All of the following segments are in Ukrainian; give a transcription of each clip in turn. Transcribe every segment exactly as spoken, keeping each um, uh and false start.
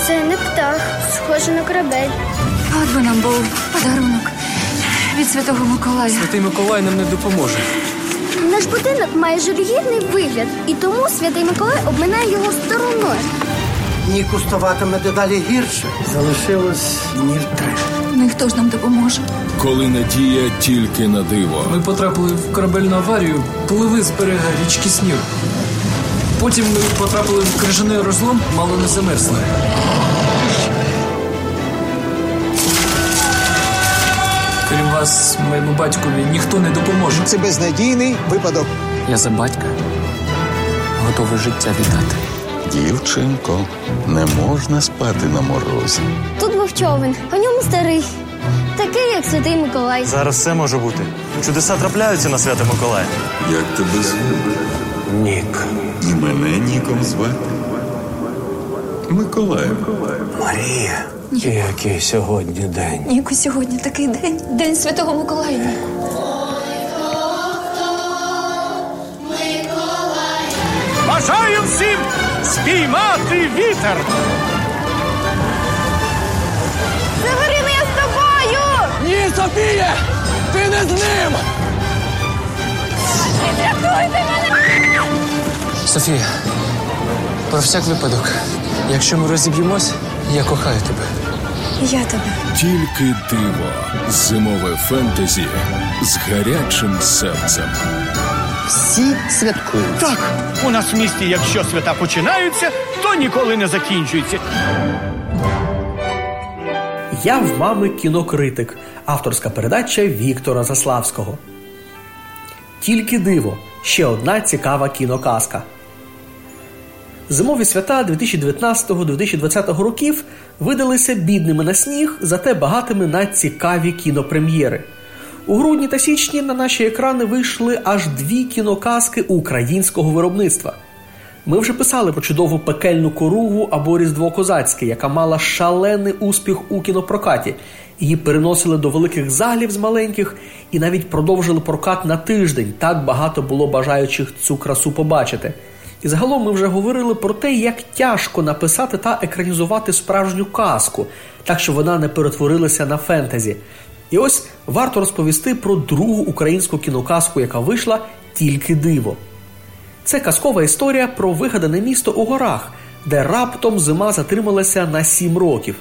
Це не птах, схоже на корабель. От би нам був подарунок від Святого Миколая. Святий Миколай нам не допоможе. Наш будинок має жалюгідний вигляд, і тому Святий Миколай обминає його стороною. Ні, куштуватиме дедалі гірше. Залишилось днів три. Ніхто ж нам допоможе. Коли надія тільки на диво. Ми потрапили в корабельну аварію, пливли з берега річки Снір. Потім ми потрапили в крижаний розлом, мало не замерзли. Крім вас, моєму батькові, ніхто не допоможе. Це безнадійний випадок. Я за батька готовий життя віддати. Дівчинко, не можна спати на морозі. Тут був човен, по ньому старий. Такий, як Святий Миколай. Зараз все може бути. Чудеса трапляються на Свято Миколая. Як тебе звуть? Нік. І мене Ніком звати. Миколаєм. Марія. Який сьогодні день? Ніку, сьогодні такий день. День Святого Миколая. Бажаю всім спіймати вітер! Северине, я з тобою! Ні, Софія! Ти не з ним! Рятуйте мене! Софія, про всяк випадок, якщо ми розіб'ємось, я кохаю тебе. Я тебе. Тільки диво. Зимове фентезі з гарячим серцем. Всі святкують. Так, у нас в місті, якщо свята починаються, то ніколи не закінчуються. Я в мами кінокритик. Авторська передача Віктора Заславського. Тільки диво. Ще одна цікава кіноказка. Зимові свята дві тисячі дев'ятнадцятого - дві тисячі двадцятого років видалися бідними на сніг, зате багатими на цікаві кінопрем'єри. У грудні та січні на наші екрани вийшли аж дві кіноказки українського виробництва. Ми вже писали про чудову «Пекельну коругу» або «Різдво козацьке», яка мала шалений успіх у кінопрокаті. Її переносили до великих залів з маленьких і навіть продовжили прокат на тиждень. Так багато було бажаючих цю красу побачити. І загалом ми вже говорили про те, як тяжко написати та екранізувати справжню казку, так що вона не перетворилася на фентезі. І ось варто розповісти про другу українську кіноказку, яка вийшла «Тільки диво». Це казкова історія про вигадане місто у горах, де раптом зима затрималася на сім років.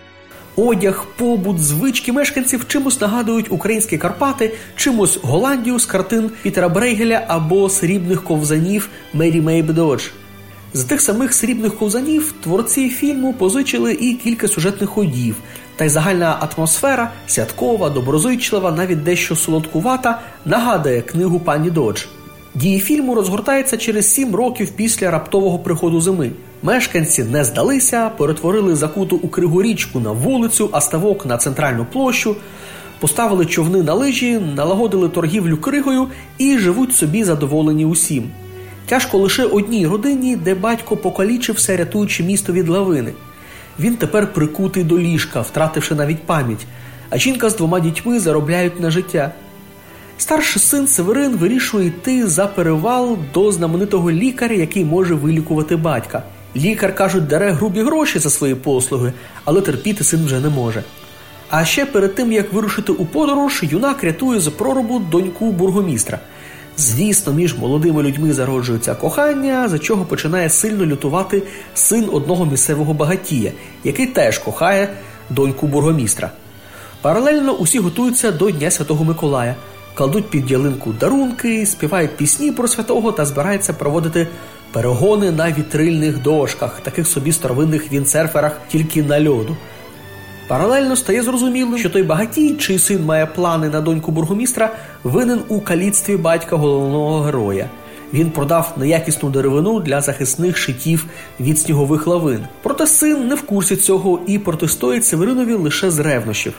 Одяг, побут, звички мешканців чимось нагадують українські Карпати, чимось Голландію з картин Пітера Брейгеля або срібних ковзанів Мері Мейб Додж. З тих самих срібних ковзанів творці фільму позичили і кілька сюжетних ходів, та й загальна атмосфера, святкова, доброзичлива, навіть дещо солодкувата, нагадує книгу пані Додж. Дії фільму розгортається через сім років після раптового приходу зими. Мешканці не здалися, перетворили закуту у кригу річку на вулицю, а ставок на центральну площу, поставили човни на лижі, налагодили торгівлю кригою і живуть собі задоволені усім. Тяжко лише одній родині, де батько покалічився, рятуючи місто від лавини. Він тепер прикутий до ліжка, втративши навіть пам'ять, а жінка з двома дітьми заробляють на життя. Старший син Северин вирішує йти за перевал до знаменитого лікаря, який може вилікувати батька. Лікар, кажуть, даре грубі гроші за свої послуги, але терпіти син вже не може. А ще перед тим, як вирушити у подорож, юнак рятує з прорубу доньку бургомістра. Звісно, між молодими людьми зароджується кохання, за чого починає сильно лютувати син одного місцевого багатія, який теж кохає доньку бургомістра. Паралельно усі готуються до Дня Святого Миколая. Кладуть під ялинку дарунки, співають пісні про святого та збираються проводити перегони на вітрильних дошках, таких собі старовинних віндсерферах, тільки на льоду. Паралельно стає зрозуміло, що той багатій, чий син має плани на доньку бургомістра, винен у каліцтві батька головного героя. Він продав неякісну деревину для захисних щитів від снігових лавин. Проте син не в курсі цього і протистоїть Северинові лише з ревнощів.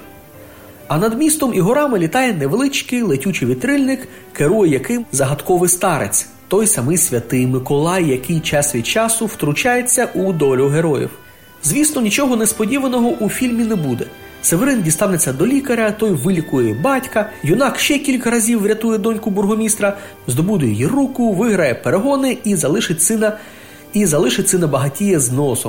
А над містом і горами літає невеличкий летючий вітрильник, керує яким загадковий старець, той самий Святий Миколай, який час від часу втручається у долю героїв. Звісно, нічого несподіваного у фільмі не буде. Северин дістанеться до лікаря, той вилікує батька, юнак ще кілька разів врятує доньку бургомістра, здобуде її руку, виграє перегони і залишить сина, і залишить сина багатія з носом.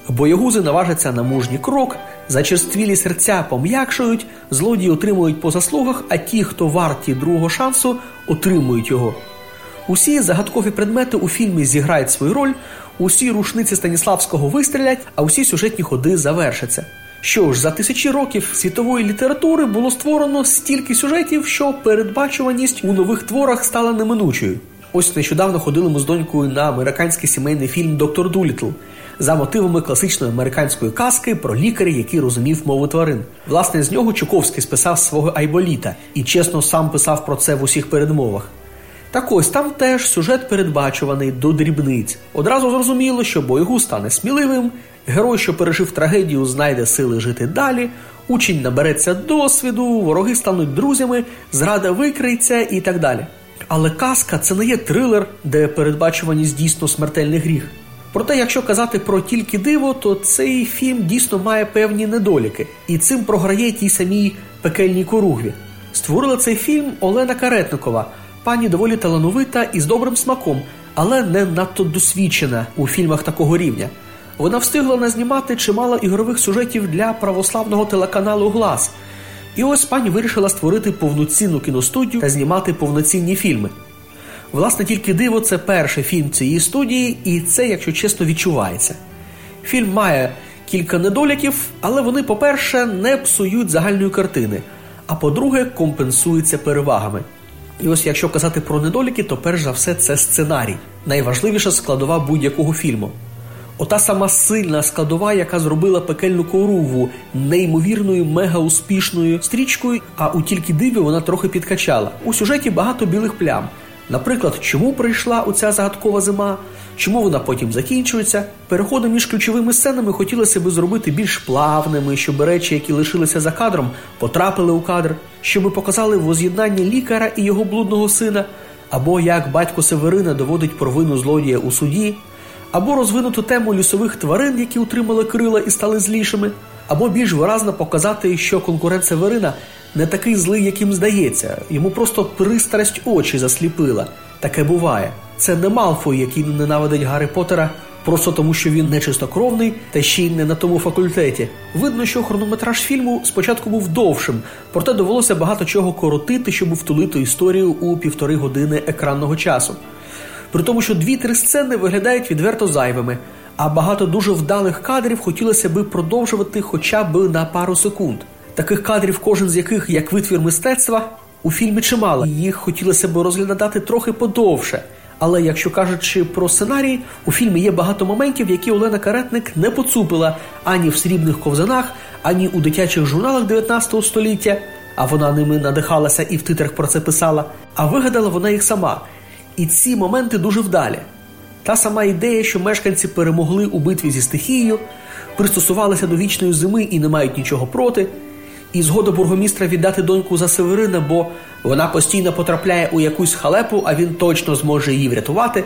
Боягузи наважаться на мужній крок, зачерствілі серця пом'якшують, злодії отримують по заслугах, а ті, хто варті другого шансу, отримують його. Усі загадкові предмети у фільмі зіграють свою роль, усі рушниці Станіславського вистрілять, а усі сюжетні ходи завершаться. Що ж, за тисячі років світової літератури було створено стільки сюжетів, що передбачуваність у нових творах стала неминучою. Ось нещодавно ходили ми з донькою на американський сімейний фільм «Доктор Дуліттл» за мотивами класичної американської казки про лікаря, який розумів мову тварин. Власне, з нього Чуковський списав свого Айболіта і чесно сам писав про це в усіх передмовах. Так ось, там теж сюжет передбачуваний до дрібниць. Одразу зрозуміло, що боягуз стане сміливим, герой, що пережив трагедію, знайде сили жити далі, учень набереться досвіду, вороги стануть друзями, зрада викриється і так далі. Але казка – це не є трилер, де передбачуваність дійсно смертельний гріх. Проте, якщо казати про тільки диво, то цей фільм дійсно має певні недоліки. І цим програє тій самій пекельній коругві. Створила цей фільм Олена Каретникова, пані доволі талановита і з добрим смаком, але не надто досвідчена у фільмах такого рівня. Вона встигла назнімати чимало ігрових сюжетів для православного телеканалу «Глас». І ось пані вирішила створити повноцінну кіностудію та знімати повноцінні фільми. Власне, тільки диво – це перший фільм цієї студії, і це, якщо чесно, відчувається. Фільм має кілька недоліків, але вони, по-перше, не псують загальної картини, а по-друге, компенсуються перевагами. І ось якщо казати про недоліки, то перш за все це сценарій. Найважливіша складова будь-якого фільму. Ота сама сильна складова, яка зробила пекельну коругву неймовірною мега-успішною стрічкою, а у тільки диві вона трохи підкачала. У сюжеті багато білих плям. Наприклад, чому прийшла оця загадкова зима, чому вона потім закінчується. Переходи між ключовими сценами хотілося б зробити більш плавними, щоб речі, які лишилися за кадром, потрапили у кадр, щоб показали воз'єднання лікаря і його блудного сина, або як батько Северина доводить провину злодія у суді, або розвинуту тему лісових тварин, які утримали крила і стали злішими, або більш виразно показати, що конкурент Северина не такий злий, яким здається. Йому просто пристрасть очі засліпила. Таке буває. Це не Малфой, який ненавидить Гаррі Поттера просто тому, що він нечистокровний та ще й не на тому факультеті. Видно, що хронометраж фільму спочатку був довшим, проте довелося багато чого коротити, щоб втулити історію у півтори години екранного часу. При тому, що дві-три сцени виглядають відверто зайвими, а багато дуже вдалих кадрів хотілося би продовжувати хоча б на пару секунд. Таких кадрів, кожен з яких як витвір мистецтва, у фільмі чимало. Їх хотілося б розглядати трохи подовше. Але якщо кажучи про сценарій, у фільмі є багато моментів, які Олена Каретник не поцупила ані в «Срібних ковзанах», ані у дитячих журналах дев'ятнадцятого століття, а вона ними надихалася і в титрах про це писала, а вигадала вона їх сама. І ці моменти дуже вдалі. Та сама ідея, що мешканці перемогли у битві зі стихією, пристосувалися до вічної зими і не мають нічого проти, і згода бургомістра віддати доньку за Северина, бо вона постійно потрапляє у якусь халепу, а він точно зможе її врятувати,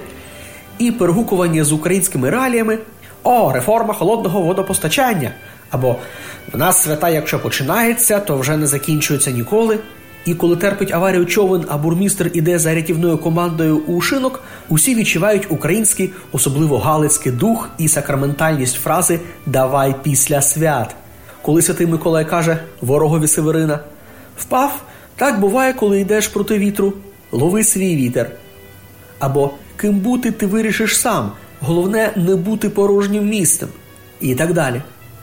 і перегукування з українськими реаліями «О, реформа холодного водопостачання!» або «Вона свята, якщо починається, то вже не закінчується ніколи». І коли терпить аварію човен, а бурмістр іде за рятівною командою у шинок, усі відчувають український, особливо галицький дух і сакраментальність фрази «давай після свят». Коли святий Миколай каже ворогові Северина «Впав? Так буває, коли йдеш проти вітру. Лови свій вітер». Або «Ким бути ти вирішиш сам. Головне не бути порожнім місцем». І так далі.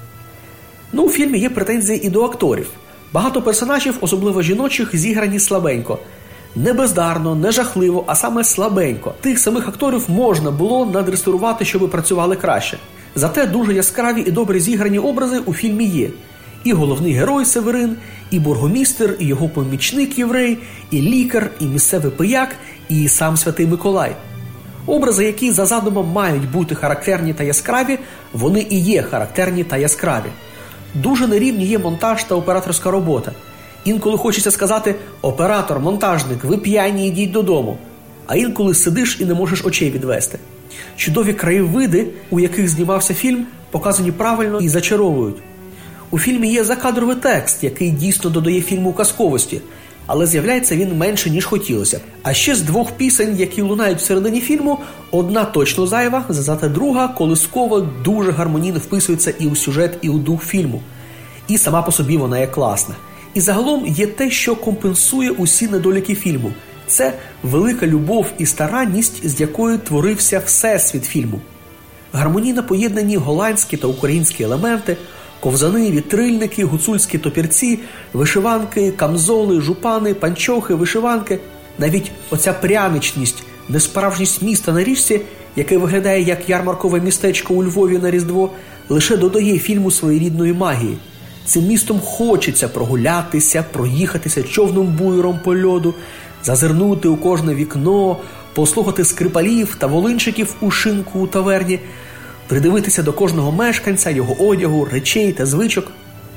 Ну, у фільмі є претензії і до акторів. Багато персонажів, особливо жіночих, зіграні слабенько. Не бездарно, не жахливо, а саме слабенько. Тих самих акторів можна було надресирувати, щоб працювали краще. Зате дуже яскраві і добре зіграні образи у фільмі є. І головний герой Северин, і бургомістр, і його помічник єврей, і лікар, і місцевий пияк, і сам святий Миколай. Образи, які за задумом мають бути характерні та яскраві, вони і є характерні та яскраві. Дуже нерівні є монтаж та операторська робота. Інколи хочеться сказати «Оператор, монтажник, ви п'яні, йдіть додому». А інколи сидиш і не можеш очей відвести. Чудові краєвиди, у яких знімався фільм, показані правильно і зачаровують. У фільмі є закадровий текст, який дійсно додає фільму казковості. але з'являється він менше, ніж хотілося. А ще з двох пісень, які лунають всередині фільму, одна точно зайва, зате друга, колискова, дуже гармонійно вписується і у сюжет, і у дух фільму. І сама по собі вона є класна. І загалом є те, що компенсує усі недоліки фільму. Це велика любов і старанність, з якою творився всесвіт фільму. Гармонійно поєднані голландські та українські елементи, ковзани, вітрильники, гуцульські топірці, вишиванки, камзоли, жупани, панчохи, вишиванки. Навіть оця пряничність, несправжність міста на річці, яке виглядає як ярмаркове містечко у Львові на Різдво, лише додає фільму своєрідної магії. Цим містом хочеться прогулятися, проїхатися човном-буєром по льоду, зазирнути у кожне вікно, послухати скрипалів та волинчиків у шинку у таверні, придивитися до кожного мешканця, його одягу, речей та звичок.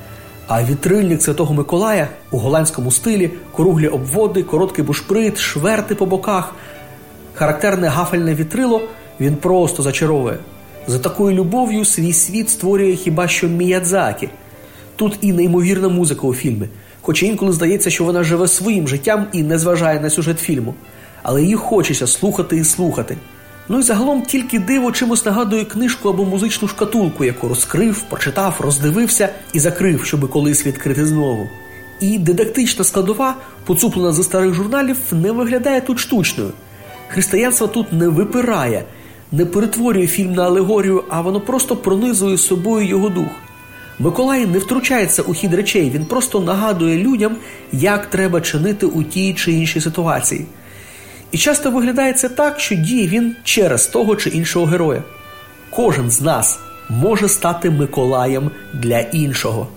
А вітрильник Святого Миколая у голландському стилі, круглі обводи, короткий бушприт, шверти по боках, характерне гафельне вітрило, він просто зачаровує. За такою любов'ю свій світ створює хіба що Міядзакі. Тут і неймовірна музика у фільмі, хоча інколи здається, що вона живе своїм життям і не зважає на сюжет фільму. Але її хочеться слухати і слухати. Ну і загалом тільки диво чимось нагадує книжку або музичну шкатулку, яку розкрив, прочитав, роздивився і закрив, щоби колись відкрити знову. І дидактична складова, поцуплена зі старих журналів, не виглядає тут штучною. Християнство тут не випирає, не перетворює фільм на алегорію, а воно просто пронизує собою його дух. Миколай не втручається у хід речей, він просто нагадує людям, як треба чинити у тій чи іншій ситуації. І часто виглядає це так, що діє він через того чи іншого героя. Кожен з нас може стати Миколаєм для іншого.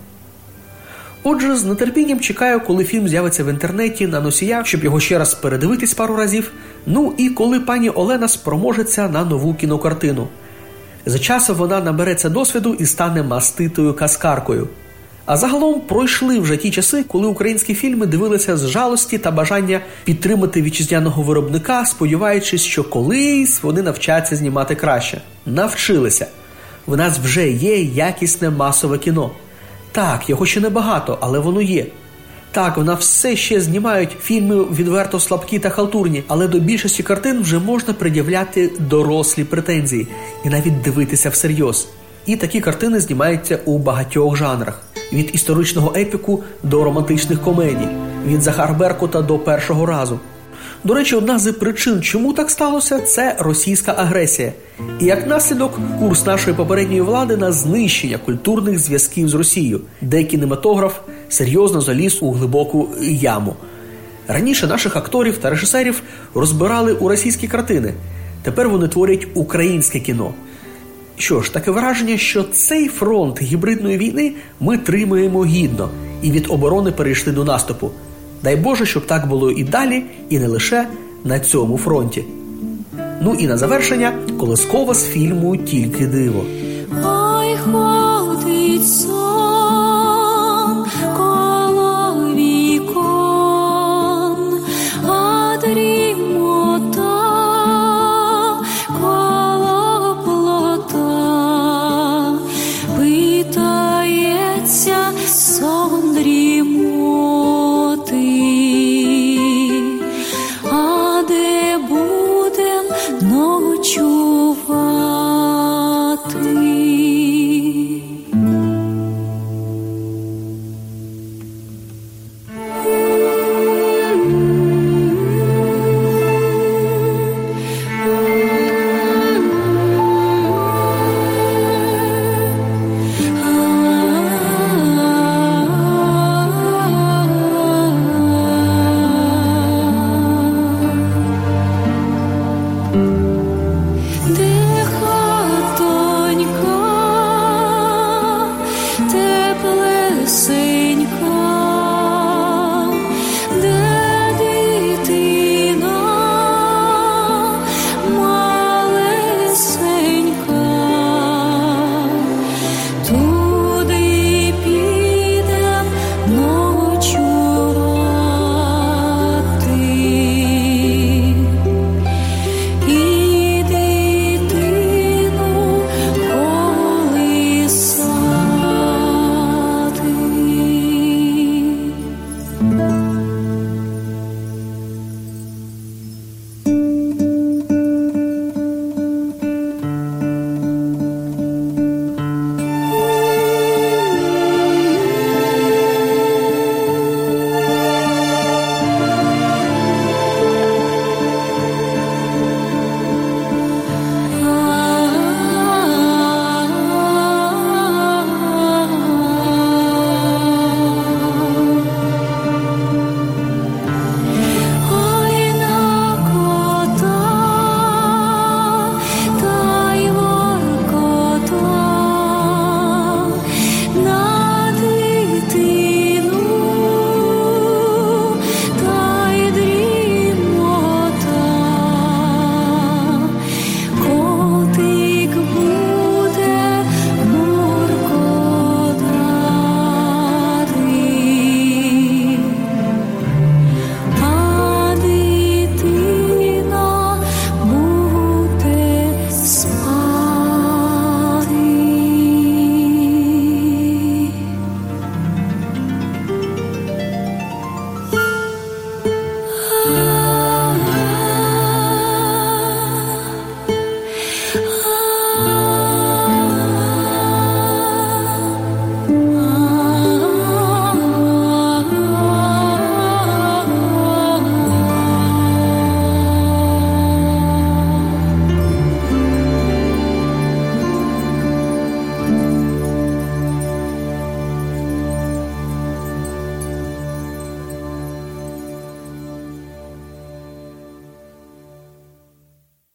Отже, з нетерпінням чекаю, коли фільм з'явиться в інтернеті на носіях, щоб його ще раз передивитись пару разів, ну і коли пані Олена спроможеться на нову кінокартину. За часом вона набереться досвіду і стане маститою казкаркою. А загалом пройшли вже ті часи, коли українські фільми дивилися з жалості та бажання підтримати вітчизняного виробника, сподіваючись, що колись вони навчаться знімати краще. Навчилися. В нас вже є якісне масове кіно. Так, його ще небагато, але воно є. Так, в нас все ще знімають фільми відверто слабкі та халтурні, але до більшості картин вже можна пред'являти дорослі претензії і навіть дивитися всерйоз. І такі картини знімаються у багатьох жанрах. Від історичного епіку до романтичних комедій, від Захар Беркута до Першого разу. До речі, одна з причин, чому так сталося, це російська агресія. І як наслідок, курс нашої попередньої влади на знищення культурних зв'язків з Росією, де кінематограф серйозно заліз у глибоку яму. Раніше наших акторів та режисерів розбирали у російські картини. Тепер вони творять українське кіно. Що ж, таке враження, що цей фронт гібридної війни ми тримаємо гідно і від оборони перейшли до наступу. Дай Боже, щоб так було і далі, і не лише на цьому фронті. Ну і на завершення колискова з фільму «Тільки диво». Ой, ходить сон.